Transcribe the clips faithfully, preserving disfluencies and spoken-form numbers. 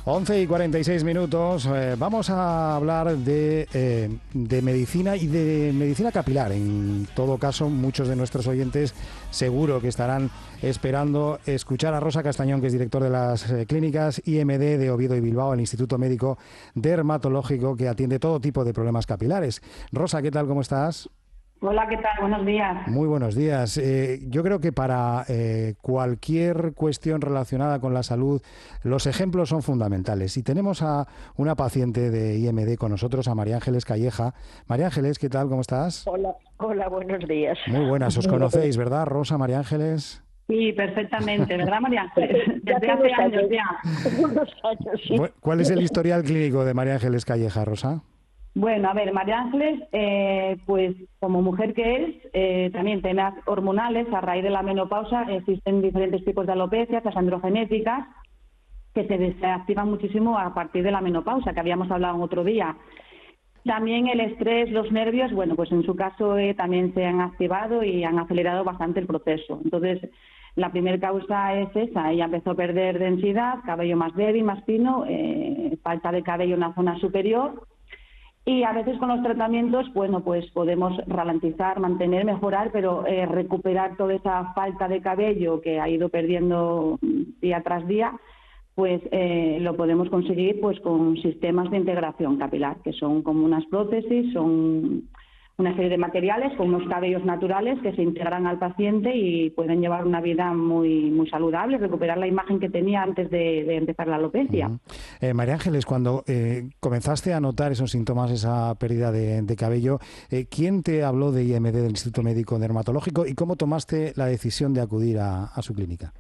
once y cuarenta y seis minutos. Eh, vamos a hablar de, eh, de medicina y de medicina capilar. En todo caso, muchos de nuestros oyentes seguro que estarán esperando escuchar a Rosa Castañón, que es director de las eh, clínicas I M D de Oviedo y Bilbao, el Instituto Médico Dermatológico, que atiende todo tipo de problemas capilares. Rosa, ¿qué tal? ¿Cómo estás? Hola, ¿qué tal? Buenos días. Muy buenos días. Eh, yo creo que para eh, cualquier cuestión relacionada con la salud, los ejemplos son fundamentales. Y tenemos a una paciente de I M D con nosotros, a María Ángeles Calleja. María Ángeles, ¿qué tal? ¿Cómo estás? Hola, hola, buenos días. Muy buenas. Os conocéis, ¿verdad, Rosa, María Ángeles? Sí, perfectamente, ¿verdad, María Ángeles? Ya Desde hace años años, ya. unos años, sí. ¿Cuál es el historial clínico de María Ángeles Calleja, Rosa? Bueno, a ver, María Ángeles, eh, pues como mujer que es, eh, también temas hormonales. A raíz de la menopausa existen diferentes tipos de alopecias, las androgenéticas, que se desactivan muchísimo a partir de la menopausa, que habíamos hablado en otro día. También el estrés, los nervios, bueno, pues en su caso eh, también se han activado y han acelerado bastante el proceso. Entonces, la primera causa es esa: ella empezó a perder densidad, cabello más débil, más fino, eh, falta de cabello en la zona superior. Y a veces con los tratamientos, bueno, pues podemos ralentizar, mantener, mejorar, pero eh, recuperar toda esa falta de cabello que ha ido perdiendo día tras día, pues eh, lo podemos conseguir pues con sistemas de integración capilar, que son como unas prótesis, son una serie de materiales con unos cabellos naturales que se integran al paciente y pueden llevar una vida muy muy saludable, recuperar la imagen que tenía antes de, de empezar la alopecia. Uh-huh. eh, María Ángeles, cuando eh, comenzaste a notar esos síntomas, esa pérdida de, de cabello, eh, ¿quién te habló de I M D, del Instituto Médico Dermatológico, y cómo tomaste la decisión de acudir a, a su clínica?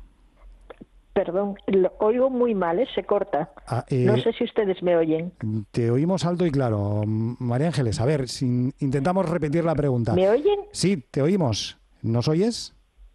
Perdón, lo oigo muy mal, ¿eh? Se corta. Ah, eh, no sé si ustedes me oyen. Te oímos alto y claro. María Ángeles, a ver, si intentamos repetir la pregunta. ¿Me oyen? Sí, te oímos. ¿Nos oyes?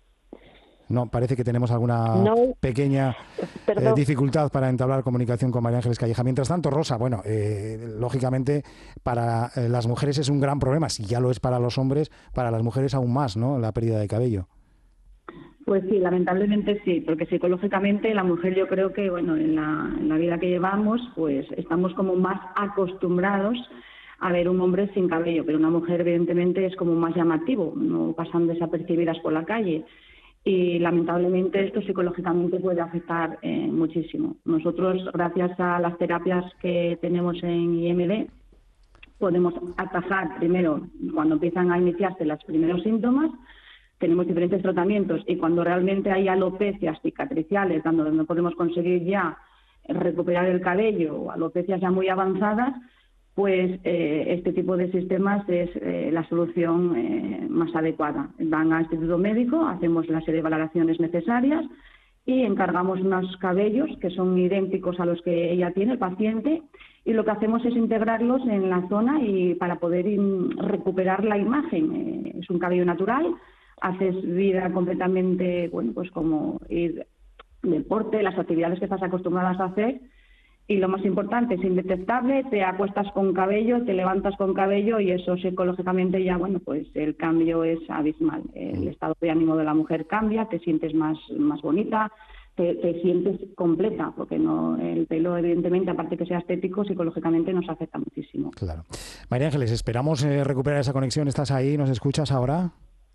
No, parece que tenemos alguna no. pequeña eh, dificultad para entablar comunicación con María Ángeles Calleja. Mientras tanto, Rosa, bueno, eh, lógicamente para eh, las mujeres es un gran problema. Si ya lo es para los hombres, para las mujeres aún más, ¿no? La pérdida de cabello. Pues sí, lamentablemente sí, porque psicológicamente la mujer, yo creo que, bueno, en la, en la vida que llevamos, pues estamos como más acostumbrados a ver un hombre sin cabello, pero una mujer evidentemente es como más llamativo, no pasan desapercibidas por la calle. Y lamentablemente esto psicológicamente puede afectar eh, muchísimo. Nosotros, gracias a las terapias que tenemos en I M D, podemos atajar primero cuando empiezan a iniciarse los primeros síntomas. Tenemos diferentes tratamientos y cuando realmente hay alopecias cicatriciales, donde no podemos conseguir ya recuperar el cabello, o alopecias ya muy avanzadas, pues eh, este tipo de sistemas es eh, la solución eh, más adecuada. Van al Instituto Médico, hacemos la serie de valoraciones necesarias y encargamos unos cabellos que son idénticos a los que ella tiene, el paciente, y lo que hacemos es integrarlos en la zona y para poder in, recuperar la imagen. Eh, es un cabello natural. Haces vida completamente, bueno, pues como ir deporte, las actividades que estás acostumbradas a hacer, y lo más importante, es indetectable, te acuestas con cabello, te levantas con cabello, y eso psicológicamente ya, bueno, pues el cambio es abismal. El estado de ánimo de la mujer cambia, te sientes más, más bonita, te, te sientes completa, porque no el pelo, evidentemente, aparte que sea estético, psicológicamente nos afecta muchísimo. Claro. María Ángeles, esperamos eh, recuperar esa conexión. ¿Estás ahí? ¿Nos escuchas ahora?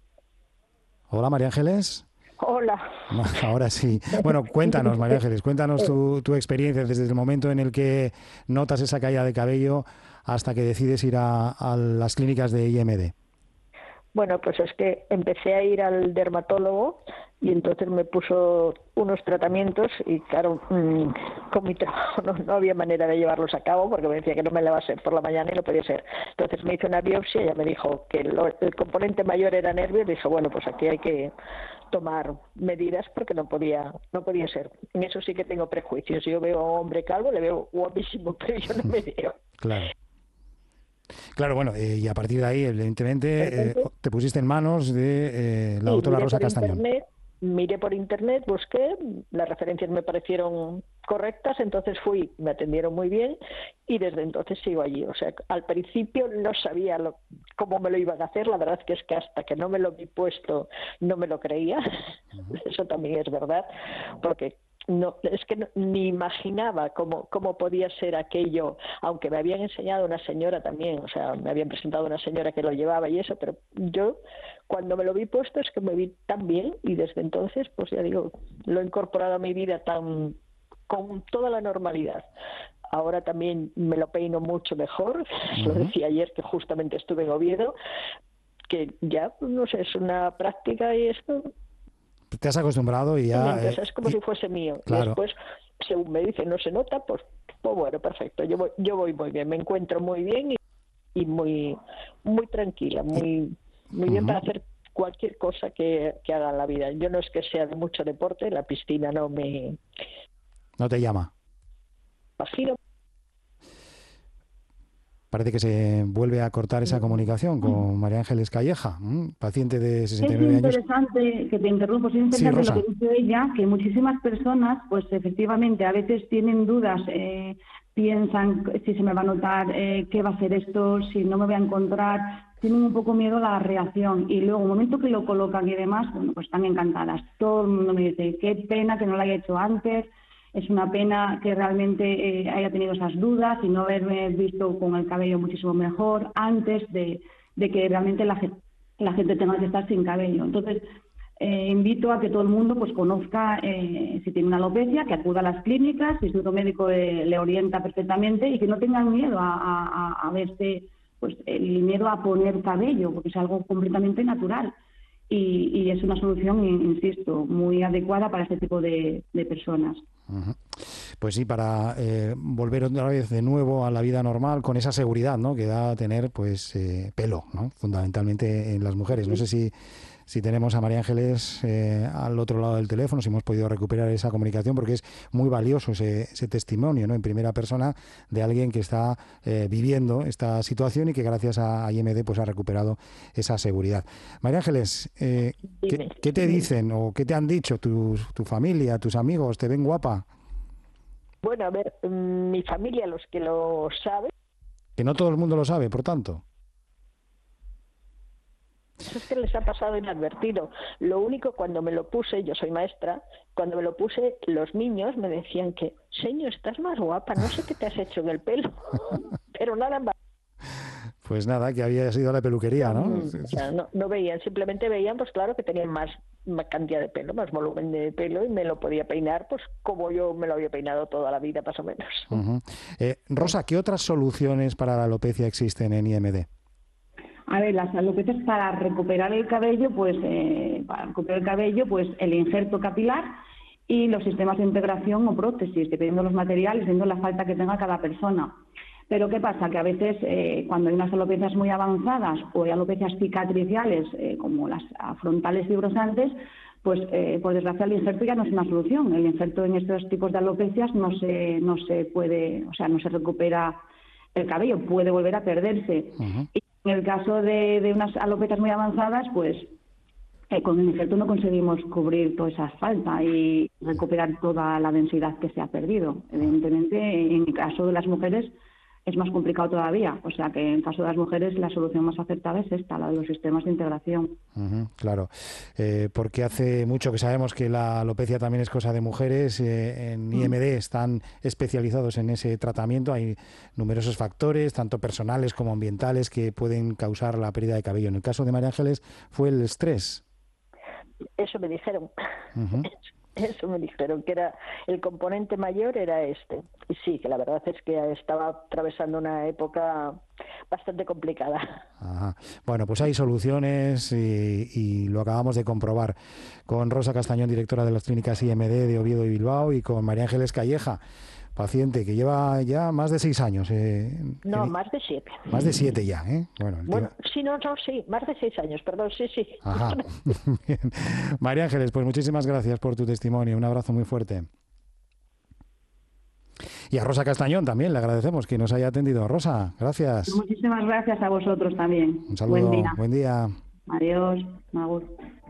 Hola, María Ángeles. Hola. Ahora sí. Bueno, cuéntanos, María Ángeles, cuéntanos tu, tu experiencia desde el momento en el que notas esa caída de cabello hasta que decides ir a, a las clínicas de I M D. Bueno, pues es que empecé a ir al dermatólogo y entonces me puso unos tratamientos y claro, mmm, con mi trabajo no, no había manera de llevarlos a cabo porque me decía que no me levase por la mañana y no podía ser. Entonces me hizo una biopsia y ella me dijo que lo, el componente mayor era nervios y dijo, bueno, pues aquí hay que tomar medidas porque no podía no podía ser. En eso sí que tengo prejuicios. Yo veo a un hombre calvo, le veo guapísimo, pero yo no me veo. Claro. Claro, bueno, eh, y a partir de ahí, evidentemente, eh, te pusiste en manos de eh, la sí, doctora Rosa Castañón. Internet, miré por internet, busqué, las referencias me parecieron correctas, entonces fui, me atendieron muy bien y desde entonces sigo allí. O sea, al principio no sabía lo, cómo me lo iban a hacer, la verdad es que es que hasta que no me lo vi puesto no me lo creía, uh-huh. Eso también es verdad, porque no, es que no, ni imaginaba cómo, cómo podía ser aquello, aunque me habían enseñado una señora también, o sea, me habían presentado una señora que lo llevaba y eso, pero yo cuando me lo vi puesto es que me vi tan bien y desde entonces, pues ya digo, lo he incorporado a mi vida tan con toda la normalidad. Ahora también me lo peino mucho mejor, uh-huh. Lo decía ayer que justamente estuve en Oviedo, que ya, no sé, es una práctica y esto... Te has acostumbrado y ya... Eh, es como y, si fuese mío. Claro. Y después, según me dicen, no se nota, pues, pues bueno, perfecto. Yo voy, yo voy muy bien, me encuentro muy bien y, y muy muy tranquila, muy muy bien uh-huh. para hacer cualquier cosa que, que haga en la vida. Yo no es que sea de mucho deporte, la piscina no me... No te llama. Imagino. Parece que se vuelve a cortar esa comunicación con María Ángeles Calleja, paciente de sesenta y nueve años. Es interesante que te interrumpo, es interesante sí, lo que dice ella, que muchísimas personas, pues efectivamente, a veces tienen dudas, eh, piensan si se me va a notar, eh, qué va a ser esto, si no me voy a encontrar, tienen un poco miedo a la reacción y luego, el momento que lo colocan y demás, bueno, pues están encantadas. Todo el mundo me dice, qué pena que no lo haya hecho antes. Es una pena que realmente eh, haya tenido esas dudas y no haberme visto con el cabello muchísimo mejor antes de, de que realmente la, la gente tenga que estar sin cabello. Entonces, eh, invito a que todo el mundo pues conozca eh, si tiene una alopecia, que acuda a las clínicas, el Instituto Médico eh, le orienta perfectamente y que no tengan miedo a, a, a verse, pues el miedo a poner cabello, porque es algo completamente natural. Y, y es una solución, insisto, muy adecuada para este tipo de, de personas. Uh-huh. Pues sí, para eh, volver otra vez de nuevo a la vida normal con esa seguridad, ¿no?, que da tener pues eh, pelo, ¿no?, fundamentalmente en las mujeres. No sé si, si tenemos a María Ángeles eh, al otro lado del teléfono, si hemos podido recuperar esa comunicación, porque es muy valioso ese, ese testimonio, ¿no?, en primera persona de alguien que está eh, viviendo esta situación y que gracias a I M D pues ha recuperado esa seguridad. María Ángeles, eh, ¿qué, ¿qué te dicen o qué te han dicho tu, tu familia, tus amigos? ¿Te ven guapa? Bueno, a ver, mi familia, los que lo saben... Que no todo el mundo lo sabe, por tanto. Eso es que les ha pasado inadvertido. Lo único, cuando me lo puse, yo soy maestra, cuando me lo puse, los niños me decían que, señor, estás más guapa, no sé qué te has hecho en el pelo, pero nada más. Pues nada, que había sido la peluquería, ¿no? O sea, no, no veían, simplemente veían, pues claro, que tenían más, más cantidad de pelo, más volumen de pelo y me lo podía peinar, pues como yo me lo había peinado toda la vida, más o menos. Uh-huh. eh, Rosa, ¿qué otras soluciones para la alopecia existen en I M D? A ver, las alopecias para recuperar el cabello, pues eh, para recuperar el cabello, pues el injerto capilar y los sistemas de integración o prótesis, dependiendo de los materiales, dependiendo de la falta que tenga cada persona. Pero ¿qué pasa? Que a veces eh, cuando hay unas alopecias muy avanzadas o hay alopecias cicatriciales eh, como las frontales fibrosantes, pues eh, por desgracia el injerto ya no es una solución. El injerto en estos tipos de alopecias no se, no se puede, o sea, no se recupera el cabello, puede volver a perderse. Uh-huh. Y en el caso de, de unas alopecias muy avanzadas, pues eh, con el injerto no conseguimos cubrir toda esa falta y recuperar toda la densidad que se ha perdido. Evidentemente, en el caso de las mujeres es más complicado todavía, o sea que en caso de las mujeres la solución más acertada es esta, la de los sistemas de integración. Uh-huh, claro, eh, porque hace mucho que sabemos que la alopecia también es cosa de mujeres, eh, en I M D están especializados en ese tratamiento, hay numerosos factores, tanto personales como ambientales, que pueden causar la pérdida de cabello. En el caso de María Ángeles fue el estrés. Eso me dijeron. Uh-huh. Eso me dijeron, que era el componente mayor era este. Y sí, que la verdad es que estaba atravesando una época bastante complicada. Ajá. Bueno, pues hay soluciones y, y lo acabamos de comprobar con Rosa Castañón, directora de las clínicas I M D de Oviedo y Bilbao, y con María Ángeles Calleja, paciente que lleva ya más de seis años. Eh, no, eh, más de siete. Más de siete ya, ¿eh? Bueno, bueno tema... sí, no, no, sí, más de seis años, perdón, sí, sí. Ajá. Bien. María Ángeles, pues muchísimas gracias por tu testimonio, un abrazo muy fuerte. Y a Rosa Castañón también le agradecemos que nos haya atendido. Rosa, gracias. Muchísimas gracias a vosotros también. Un saludo. Buen día. Buen día. Adiós. Agur.